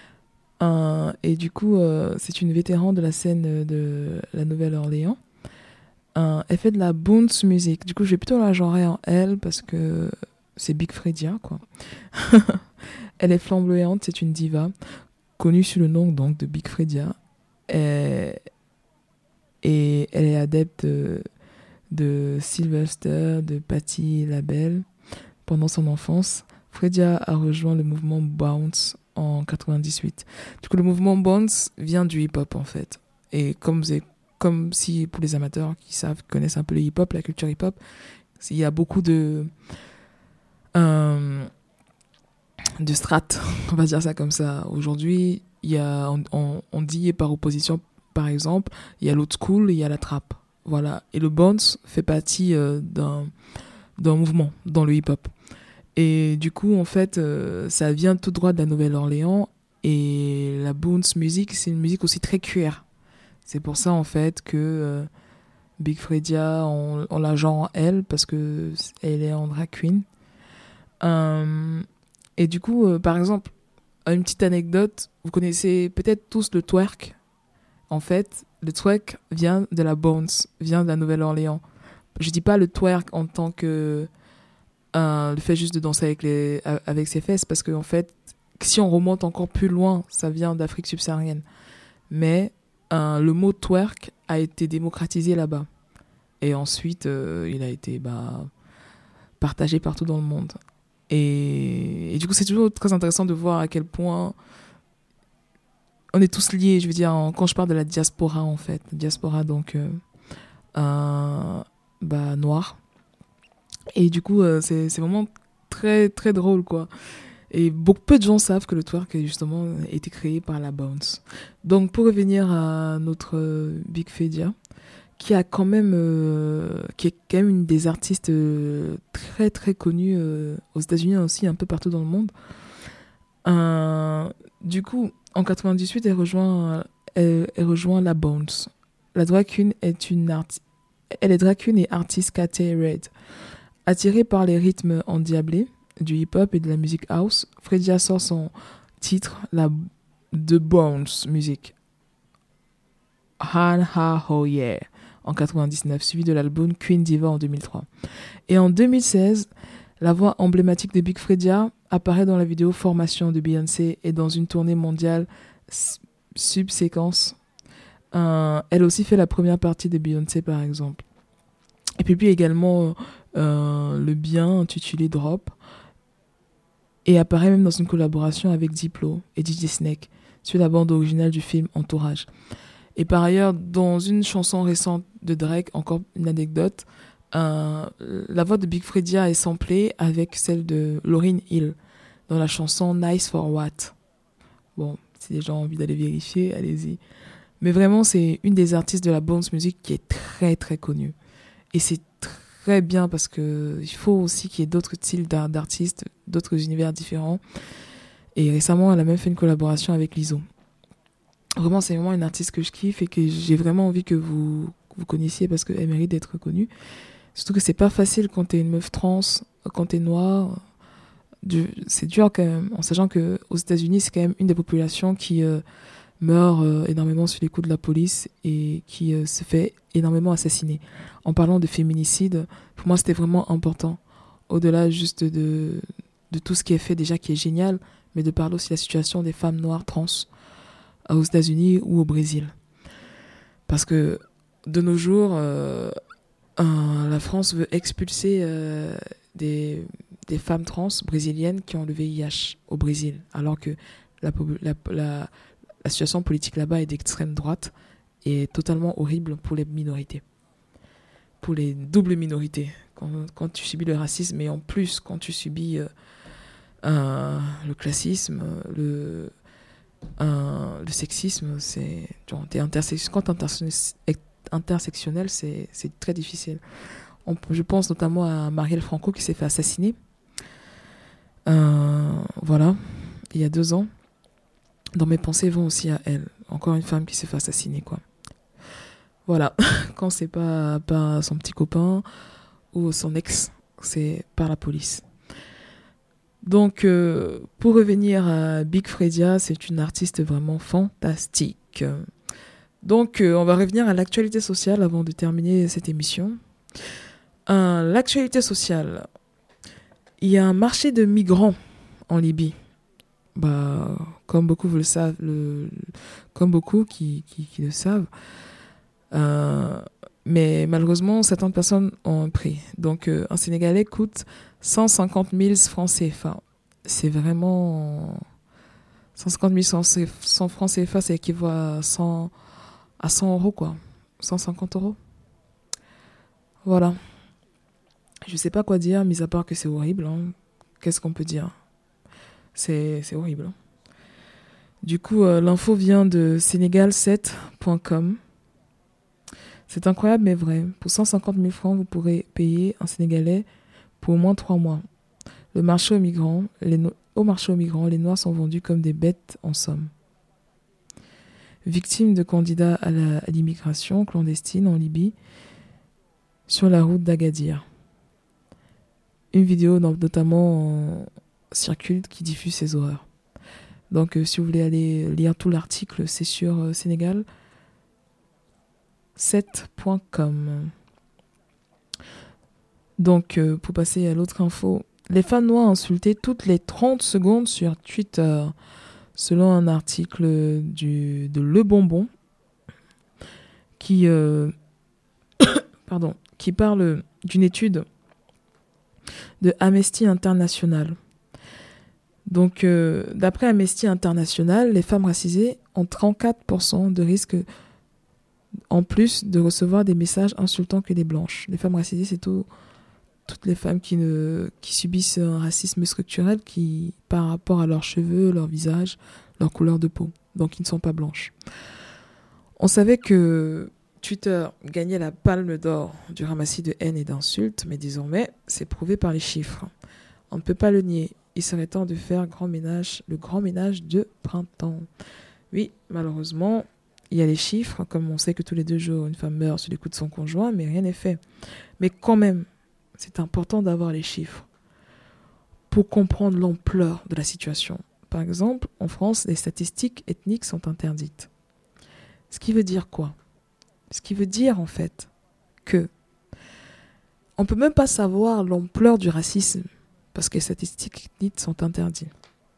Et du coup c'est une vétéran de la scène de la Nouvelle-Orléans. Elle fait de la bounce music. Du coup je vais plutôt la genrer en elle parce que c'est Big Fredia quoi. Elle est flamboyante, c'est une diva connue sous le nom donc de Big Fredia. Et elle est adepte de Sylvester, de Patti LaBelle. Pendant son enfance, Fredia a rejoint le mouvement Bounce en 98. Du coup, le mouvement Bounce vient du hip-hop en fait. Et comme si pour les amateurs qui connaissent un peu le hip-hop, la culture hip-hop, il y a beaucoup de strates, on va dire ça comme ça. Aujourd'hui, on dit par opposition. Par exemple, il y a l'old school et il y a la trap. Voilà. Et le bounce fait partie d'un mouvement dans le hip-hop. Et du coup, en fait, ça vient tout droit de la Nouvelle-Orléans. Et la bounce music, c'est une musique aussi très queer. C'est pour ça, en fait, que Big Fredia, on la genre en elle, parce qu'elle est en drag queen. Et du coup, par exemple, une petite anecdote, vous connaissez peut-être tous le twerk. En fait, le twerk vient de la bounce, vient de la Nouvelle-Orléans. Je dis pas le twerk en tant que le fait juste de danser avec ses fesses, parce qu'en fait, si on remonte encore plus loin, ça vient d'Afrique subsaharienne. Mais le mot twerk a été démocratisé là-bas. Et ensuite, il a été partagé partout dans le monde. Et du coup, c'est toujours très intéressant de voir à quel point on est tous liés. Je veux dire, quand je parle de la diaspora, en fait, diaspora donc noire. Et du coup, c'est vraiment très très drôle, quoi. Et peu de gens savent que le twerk a justement été créé par la bounce. Donc, pour revenir à notre Big Fredia, qui est quand même une des artistes très très connues aux États-Unis aussi, un peu partout dans le monde. Du coup, en 98, elle rejoint la bounce. La drag queen elle est drag queen et artiste Kathy Red. Attirée par les rythmes endiablés du hip-hop et de la musique house, Fredia sort son titre, de bounce music, Han Ha Ho Yeah, en 99, suivi de l'album Queen Diva en 2003. Et en 2016, la voix emblématique de Big Fredia apparaît dans la vidéo Formation de Beyoncé et dans une tournée mondiale Subséquence. Elle aussi fait la première partie de Beyoncé, par exemple. Et puis également le bien intitulé Drop. Et apparaît même dans une collaboration avec Diplo et DJ Snake sur la bande originale du film Entourage. Et par ailleurs, dans une chanson récente de Drake, encore une anecdote, la voix de Big Fredia est samplée avec celle de Lauryn Hill dans la chanson Nice for What. Bon, si les gens ont envie d'aller vérifier, allez-y. Mais vraiment, c'est une des artistes de la bounce music qui est très très connue. Et c'est très bien parce qu'il faut aussi qu'il y ait d'autres styles d'artistes, d'autres univers différents. Et récemment, elle a même fait une collaboration avec Lizzo. Vraiment, c'est vraiment une artiste que je kiffe et que j'ai vraiment envie que vous connaissiez parce qu'elle mérite d'être connue. Surtout que c'est pas facile quand t'es une meuf trans, quand t'es noire. C'est dur quand même, en sachant qu'aux États-Unis, c'est quand même une des populations qui meurt énormément sous les coups de la police et qui se fait énormément assassiner. En parlant de féminicide, pour moi, c'était vraiment important. Au-delà juste de tout ce qui est fait déjà, qui est génial, mais de parler aussi de la situation des femmes noires trans aux États-Unis ou au Brésil. Parce que de nos jours, la France veut expulser des femmes trans brésiliennes qui ont le VIH au Brésil, alors que la situation politique là-bas est d'extrême droite et est totalement horrible pour les minorités, pour les doubles minorités. Quand tu subis le racisme et en plus quand tu subis le classisme, le sexisme, quand t'es intersectionnel, c'est très difficile. Je pense notamment à Marielle Franco qui s'est fait assassiner. Voilà, il y a 2 ans. Dans mes pensées vont aussi à elle. Encore une femme qui s'est fait assassiner, quoi. Voilà, quand c'est pas son petit copain ou son ex, c'est par la police. Donc, pour revenir à Big Fredia, c'est une artiste vraiment fantastique. Donc, on va revenir à l'actualité sociale avant de terminer cette émission. L'actualité sociale. Il y a un marché de migrants en Libye. Comme beaucoup vous le savent, comme beaucoup qui le savent. Mais malheureusement, certaines personnes ont un prix. Donc, un Sénégalais coûte 150 000 francs CFA. C'est vraiment... 150 000 francs CFA, ça équivaut à 100 euros, quoi. 150 euros. Voilà. Je sais pas quoi dire, mis à part que c'est horrible. Hein. Qu'est-ce qu'on peut dire ? C'est horrible. Hein. Du coup, l'info vient de Sénégal7.com. C'est incroyable mais vrai. Pour 150 000 francs, vous pourrez payer un Sénégalais pour au moins 3 mois. Au marché aux migrants, les Noirs sont vendus comme des bêtes en somme. Victimes de candidats à l'immigration clandestine en Libye, sur la route d'Agadir. une vidéo notamment circule qui diffuse ces horreurs. Donc si vous voulez aller lire tout l'article, c'est sur Sénégal 7.com. Donc pour passer à l'autre info, les femmes noires insultées toutes les 30 secondes sur Twitter, selon un article de Le Bonbon qui parle d'une étude de Amnesty International. Donc, d'après Amnesty International, les femmes racisées ont 34% de risque en plus de recevoir des messages insultants que les blanches. Les femmes racisées, c'est toutes les femmes qui subissent un racisme structurel par rapport à leurs cheveux, leur visage, leur couleur de peau. Donc, qui ne sont pas blanches. On savait que Twitter gagnait la palme d'or du ramassis de haine et d'insultes, mais désormais, c'est prouvé par les chiffres. On ne peut pas le nier. Il serait temps de faire le grand ménage de printemps. Oui, malheureusement, il y a les chiffres, comme on sait que tous les 2 jours, une femme meurt sous les coups de son conjoint, mais rien n'est fait. Mais quand même, c'est important d'avoir les chiffres pour comprendre l'ampleur de la situation. Par exemple, en France, les statistiques ethniques sont interdites. Ce qui veut dire quoi ? Ce qui veut dire, en fait, que on ne peut même pas savoir l'ampleur du racisme parce que les statistiques ethniques sont interdites.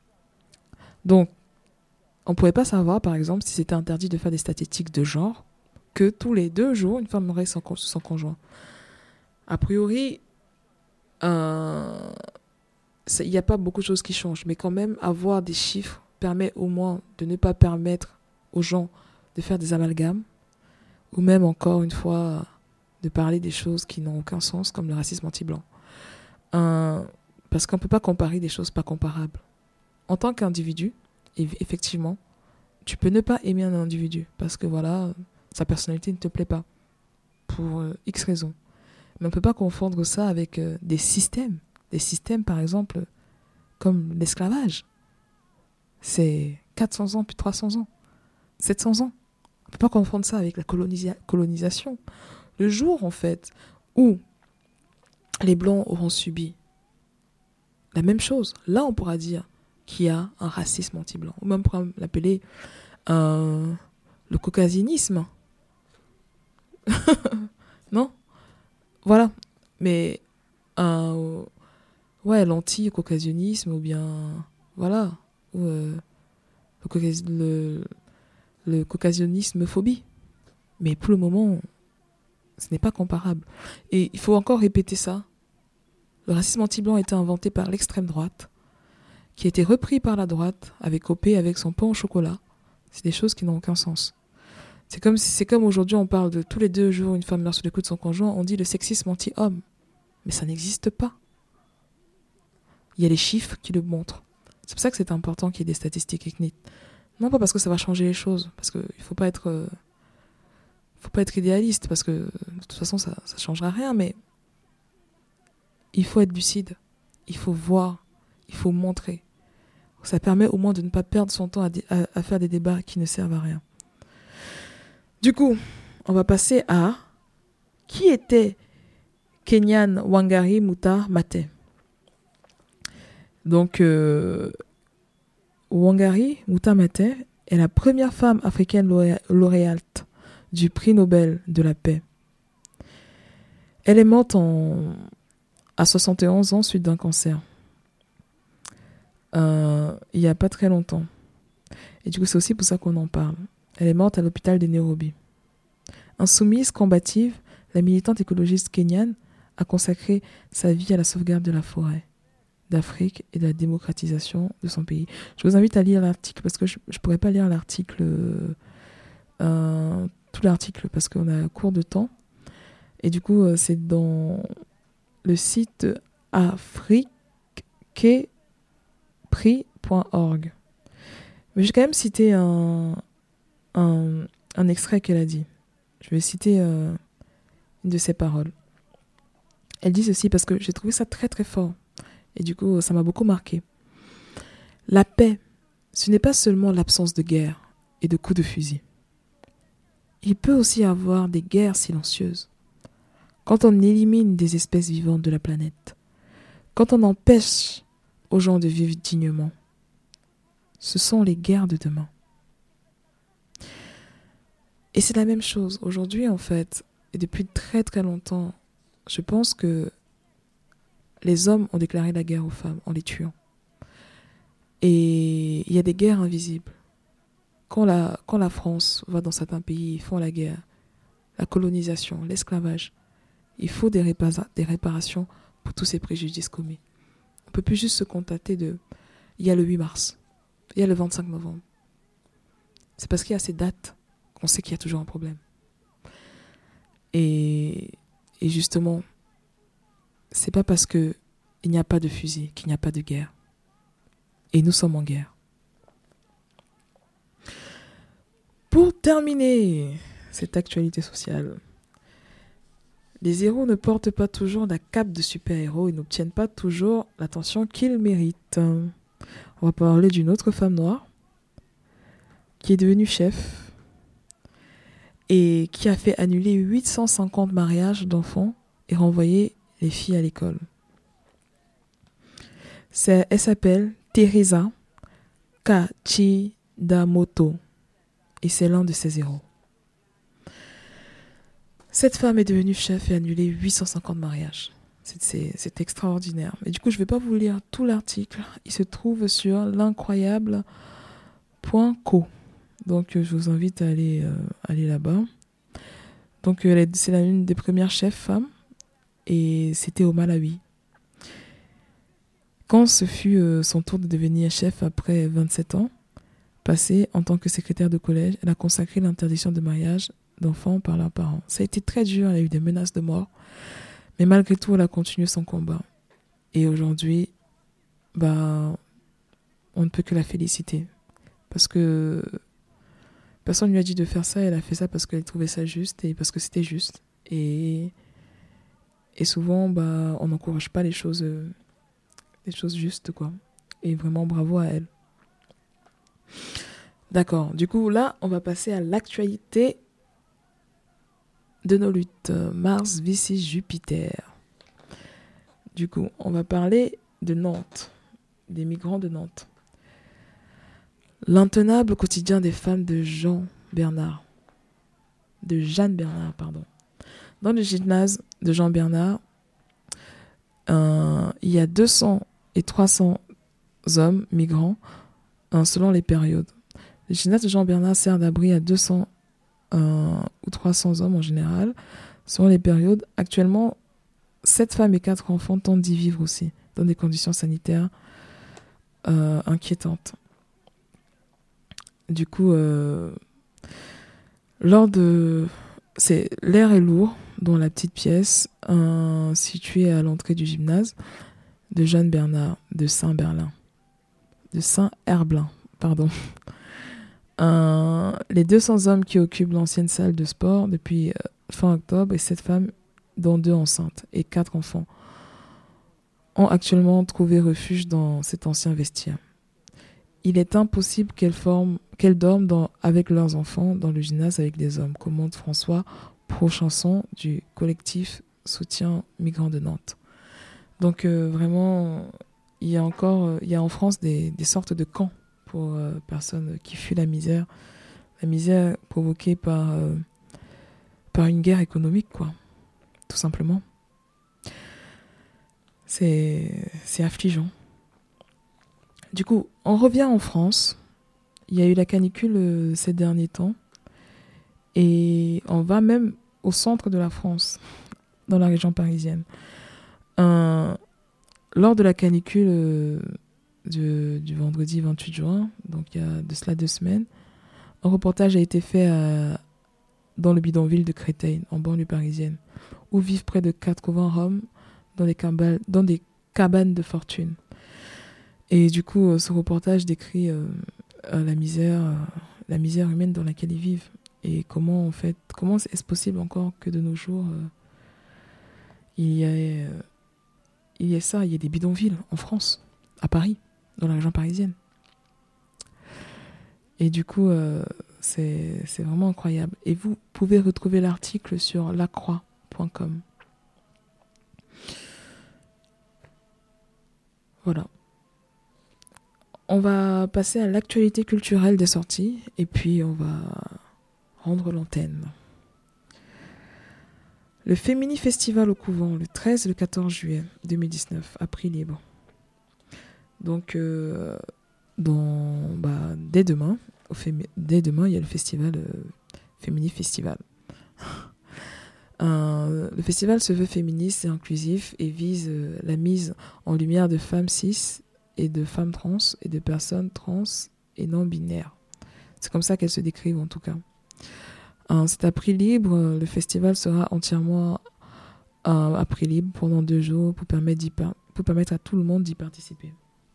Donc, on ne pourrait pas savoir, par exemple, si c'était interdit de faire des statistiques de genre, que tous les 2 jours, une femme mourrait sans conjoint. A priori, il n'y a pas beaucoup de choses qui changent, mais quand même, avoir des chiffres permet au moins de ne pas permettre aux gens de faire des amalgames, ou même, encore une fois, de parler des choses qui n'ont aucun sens, comme le racisme anti-blanc. Parce qu'on ne peut pas comparer des choses pas comparables. En tant qu'individu, effectivement, tu peux ne pas aimer un individu, parce que voilà, sa personnalité ne te plaît pas, pour X raisons. Mais on ne peut pas confondre ça avec des systèmes. Des systèmes, par exemple, comme l'esclavage. C'est 400 ans, puis 300 ans, 700 ans. On ne peut pas confondre ça avec la colonisation. Le jour, en fait, où les Blancs auront subi la même chose, là, on pourra dire qu'il y a un racisme anti-blanc. Ou même on pourra l'appeler le caucasianisme. Non ? Voilà. Mais l'anti-caucasianisme, ou bien voilà, ou le caucasianisme-phobie. Mais pour le moment, ce n'est pas comparable. Et il faut encore répéter ça. Le racisme anti-blanc a été inventé par l'extrême droite, qui a été repris par la droite, avec Copé, avec son pain au chocolat. C'est des choses qui n'ont aucun sens. C'est comme aujourd'hui, on parle de tous les 2 jours, une femme meurt sous les coups de son conjoint, on dit le sexisme anti-homme. Mais ça n'existe pas. Il y a les chiffres qui le montrent. C'est pour ça que c'est important qu'il y ait des statistiques ethniques. Non pas parce que ça va changer les choses, parce qu'il ne faut pas être idéaliste, parce que de toute façon ça ne changera rien, mais il faut être lucide, il faut voir, il faut montrer. Ça permet au moins de ne pas perdre son temps à faire des débats qui ne servent à rien. Du coup, on va passer à qui était Kenyan Wangari Maathai Mateh. Donc, Wangari Maathai Mateh est la première femme africaine lauréate du prix Nobel de la paix. Elle est morte à 71 ans suite d'un cancer. Il n'y a pas très longtemps. Et du coup, c'est aussi pour ça qu'on en parle. Elle est morte à l'hôpital de Nairobi. Insoumise, combative, la militante écologiste kenyane a consacré sa vie à la sauvegarde de la forêt d'Afrique et de la démocratisation de son pays. Je vous invite à lire l'article parce que je ne pourrais pas lire l'article, tout l'article parce qu'on a court de temps. Et du coup, c'est dans le site afriqueprix.org. Mais je vais quand même citer un extrait qu'elle a dit. Je vais citer une de ses paroles. Elle dit ceci parce que j'ai trouvé ça très très fort. Et du coup, ça m'a beaucoup marqué. La paix, ce n'est pas seulement l'absence de guerre et de coups de fusil. Il peut aussi y avoir des guerres silencieuses. Quand on élimine des espèces vivantes de la planète, Quand on empêche aux gens de vivre dignement, ce sont les guerres de demain. Et c'est la même chose. Aujourd'hui, en fait, et depuis très très longtemps, je pense que les hommes ont déclaré la guerre aux femmes en les tuant. Et il y a des guerres invisibles. Quand la France va dans certains pays, ils font la guerre, la colonisation, l'esclavage. Il faut des réparations pour tous ces préjudices commis. On ne peut plus juste se contenter de... Il y a le 8 mars, il y a le 25 novembre. C'est parce qu'il y a ces dates qu'on sait qu'il y a toujours un problème. Et justement, c'est pas parce qu'il n'y a pas de fusil qu'il n'y a pas de guerre. Et nous sommes en guerre. Pour terminer cette actualité sociale, les héros ne portent pas toujours la cape de super-héros et n'obtiennent pas toujours l'attention qu'ils méritent. On va parler d'une autre femme noire qui est devenue chef et qui a fait annuler 850 mariages d'enfants et renvoyer les filles à l'école. Elle s'appelle Teresa Kachidamoto et c'est l'un de ses héros. Cette femme est devenue chef et a annulé 850 mariages. C'est extraordinaire. Mais du coup, je ne vais pas vous lire tout l'article. Il se trouve sur l'incroyable.co. Donc, je vous invite à aller là-bas. Donc, c'est l'une des premières chefs femmes. Et c'était au Malawi. Quand ce fut son tour de devenir chef après 27 ans, passé en tant que secrétaire de collège, elle a consacré l'interdiction de mariage d'enfants par leurs parents. Ça a été très dur, elle a eu des menaces de mort. Mais malgré tout, elle a continué son combat. Et aujourd'hui, on ne peut que la féliciter. Parce que personne ne lui a dit de faire ça, elle a fait ça parce qu'elle trouvait ça juste et parce que c'était juste. Et souvent, on n'encourage pas les choses justes, quoi. Et vraiment, bravo à elle. D'accord, du coup, là, on va passer à l'actualité de nos luttes. Mars vs Jupiter. Du coup, on va parler de Nantes, des migrants de Nantes. L'intenable quotidien des femmes de Jeanne Bernard, Dans le gymnase de Jean Bernard, il y a 200 et 300 hommes migrants selon les périodes. Le gymnase de Jean Bernard sert d'abri à 200 ou 300 hommes en général, selon les périodes. Actuellement, 7 femmes et 4 enfants tentent d'y vivre aussi, dans des conditions sanitaires inquiétantes. Du coup, l'air est lourd dans la petite pièce située à l'entrée du gymnase de Jeanne Bernard de Saint-Herblain. Les 200 hommes qui occupent l'ancienne salle de sport depuis fin octobre et 7 femmes, dont 2 enceintes et 4 enfants, ont actuellement trouvé refuge dans cet ancien vestiaire. Il est impossible qu'elles dorment avec leurs enfants dans le gymnase avec des hommes, commente François Prochanson du collectif Soutien Migrants de Nantes. Donc vraiment, il y a en France des sortes de camps pour personnes qui fuient la misère provoquée par une guerre économique, quoi, tout simplement. C'est affligeant. Du coup, on revient en France. Il y a eu la canicule ces derniers temps. Et on va même au centre de la France, dans la région parisienne. Lors de la canicule du vendredi 28 juin, donc il y a de cela 2 semaines, un reportage a été fait dans le bidonville de Créteil, en banlieue parisienne, où vivent près de 80 Roms dans des cabanes de fortune. Et du coup, ce reportage décrit la misère humaine dans laquelle ils vivent. Et comment est-ce possible encore que de nos jours, il y ait des bidonvilles en France, à Paris, dans la région parisienne. Et du coup, c'est vraiment incroyable. Et vous pouvez retrouver l'article sur lacroix.com. Voilà. On va passer à l'actualité culturelle des sorties et puis on va rendre l'antenne. Le Fémini Festival au Couvent, le 13 et le 14 juillet 2019, à prix libre. Donc, dès demain, il y a le festival Fémini Festival. Le festival se veut féministe et inclusif et vise la mise en lumière de femmes cis et de femmes trans et de personnes trans et non binaires. C'est comme ça qu'elles se décrivent en tout cas. C'est à prix libre. Le festival sera entièrement à prix libre pendant 2 jours pour permettre à tout le monde d'y participer.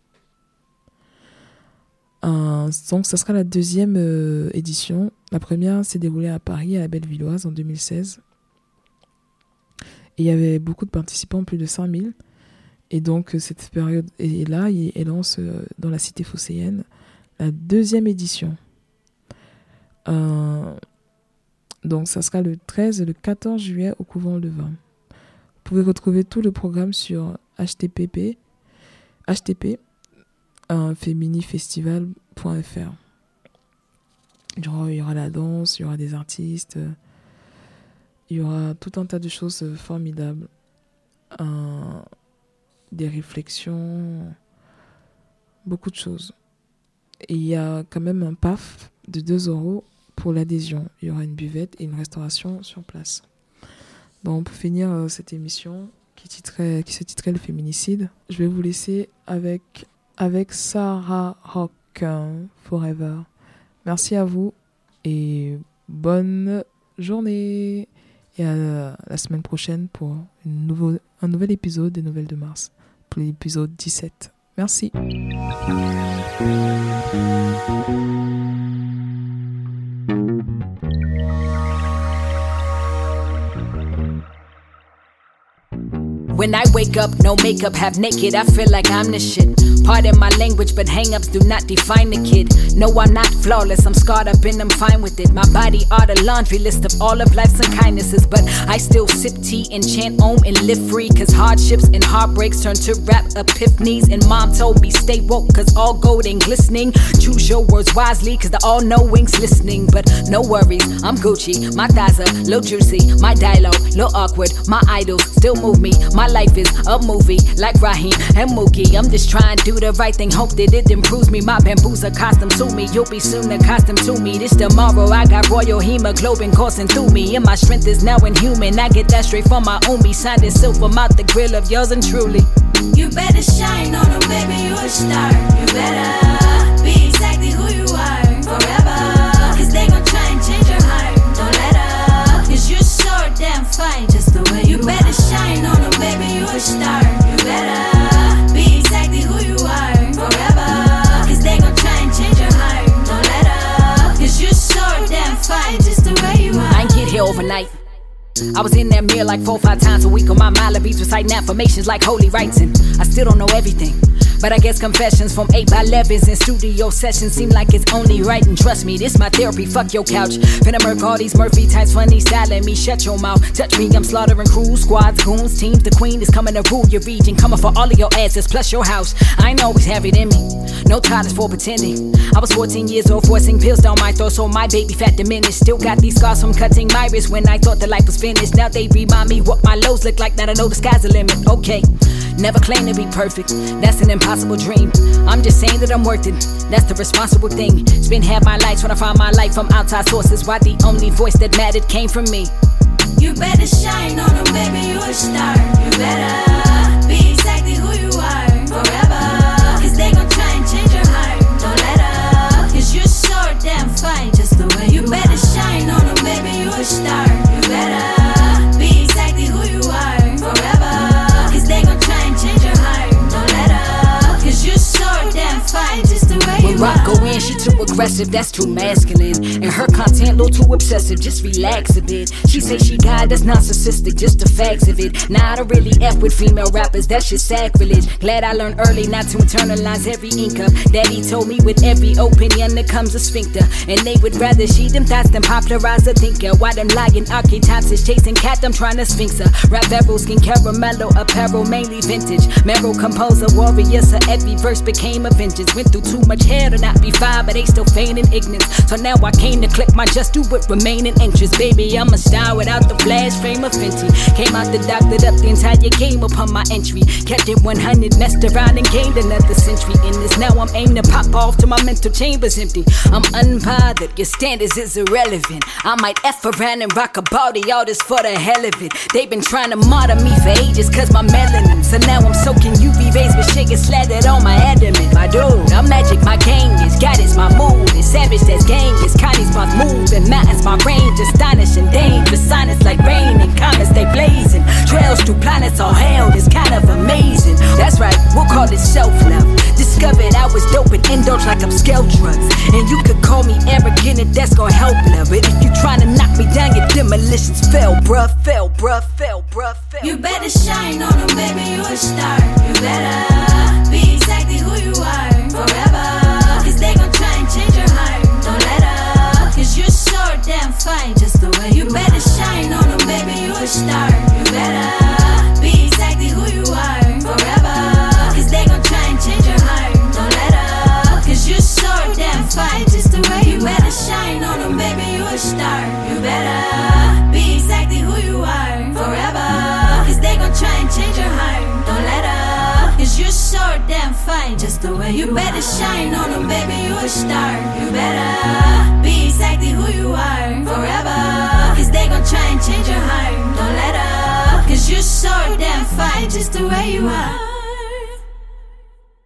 Donc, ça sera la 2e édition. La première s'est déroulée à Paris, à la Bellevilloise, en 2016. Et il y avait beaucoup de participants, plus de 5000. Et donc, cette période est là, elle lance dans la cité phocéenne la 2e édition. Donc, ça sera le 13 et le 14 juillet au Couvent Le Vin. Vous pouvez retrouver tout le programme sur http féminifestival.fr. Il y aura la danse, il y aura des artistes, il y aura tout un tas de choses formidables. Des réflexions, beaucoup de choses. Et il y a quand même un PAF de 2€ pour l'adhésion. Il y aura une buvette et une restauration sur place. Donc pour finir cette émission qui se titrait Le Féminicide, je vais vous laisser avec Sarah Rock, Forever. Merci à vous et bonne journée. Et à la semaine prochaine pour un nouvel épisode des Nouvelles de Mars, pour l'épisode 17. Merci. When I wake up, no makeup, half naked, I feel like I'm the shit. Pardon my language, but hang-ups do not define the kid. No, I'm not flawless, I'm scarred up and I'm fine with it. My body are the laundry list of all of life's unkindnesses, but I still sip tea and chant Om and live free, cause hardships and heartbreaks turn to rap epiphanies. And mom told me stay woke, cause all gold ain't glistening. Choose your words wisely, cause the all-knowing's listening. But no worries, I'm Gucci, my thighs are little juicy, my dialogue little awkward, my idols still move me. My life is a movie, like Raheem and Mookie. I'm just trying to do the right thing, hope that it improves me. My bamboos accustomed to me, you'll be soon accustomed to me. This tomorrow, I got royal hemoglobin coursing through me, and my strength is now inhuman. I get that straight from my Omi, signed in silver, mouth the grill of yours and truly. You better shine on them, baby, you a star. You better be exactly who you are forever, cause they gon' try and change your heart. Don't let up, cause you're so damn fine just the way you better shine on them, baby, you a star. You better be exactly who you are forever, cause they gon' try and change your heart. Don't let up, cause you're so damn fine just the way you are. I ain't get here overnight. I was in that mirror like 4 or 5 times a week on my Malibis, reciting affirmations like holy rites, and I still don't know everything. But I guess confessions from 8x11s and studio sessions seem like it's only right. And trust me, this my therapy, fuck your couch. Finna murk all these Murphy types, funny styling me. Shut your mouth, touch me, I'm slaughtering crews, squads, goons, teams. The queen is coming to rule your region, coming for all of your asses plus your house. I ain't always have it in me, no tolerance for pretending. I was 14 years old, forcing pills down my throat so my baby fat diminished. Still got these scars from cutting my wrist when I thought that life was finished. Now they remind me what my lows look like, now I know the sky's the limit. Okay, never claim to be perfect, that's an impossible dream. I'm just saying that I'm worth it, that's the responsible thing. Spend half my life trying to find my life from outside sources, why the only voice that mattered came from me. You better shine on them, baby, you a star. You better be exactly who you are forever, cause they gon' try and change your heart. Don't let up, cause you're so damn fine just the way you better shine on them, baby, you a star. You better be exactly who you are forever, cause they gon' try and change your heart. Don't let up, cause you're so damn fine just the way you are. When rock go in, she too too aggressive, that's too masculine. And her content a little too obsessive, just relax a bit. She say she got that's narcissistic, just the facts of it. Nah, I don't really F with female rappers, that's just sacrilege. Glad I learned early not to internalize every ink up. Daddy told me with every opinion there comes a sphincter. And they would rather she them thoughts than popularize a thinker. Why them lying archetypes is chasing cat, I'm trying to sphinx her. Rap barrel, skin caramello, apparel, mainly vintage. Meryl composer, warrior, so every verse became a vengeance. Went through too much hell to not be fine, but they still feigning ignorance. So now I came to click my just do it, remaining interest. Baby, I'm a star without the flash frame of Fenty. Came out the doctored up the entire game upon my entry. Kept it 100, messed around and gained another century in this. Now I'm aiming to pop off till my mental chamber's empty. I'm unbothered, your standards is irrelevant. I might F around and rock a body, all this for the hell of it. They've been trying to martyr me for ages cause my melanin. So now I'm soaking UV rays with sugar slathered on my adamant. My dude, I'm magic, my gang is God is my mood. It's savage, that's gang is Connie's my move. And mountains, my range, astonishing, dangerous. Signs like rain and comets, they blazing. Trails through planets all hell is kind of amazing. That's right, we'll call it self-love. Discovered I was dope and indulge like I'm scale drugs. And you could call me arrogant and that's gonna help love. But if you tryna knock me down, your demolitions fell, bruh, fell, bruh, fell, bruh, fell. You better shine on them, baby, you a star. You better be exactly who you are forever. Cause they gon' try and change your heart. Don't let up, cause you're so damn fine just the way you better shine on them, baby, you a star. You better be exactly who you are forever. Cause they gon' try and change your heart. Don't let up, cause you're so damn fine just the way you better shine on them, baby, you a star. You better be exactly who you are forever. Cause they gon' try and change your heart. Don't let up, cause you're so damn fine just the way you better shine on them, baby, you a star. You better be exactly who you are forever. Cause they gon' try and change your heart. Don't let up, cause you're so damn fine just the way you are.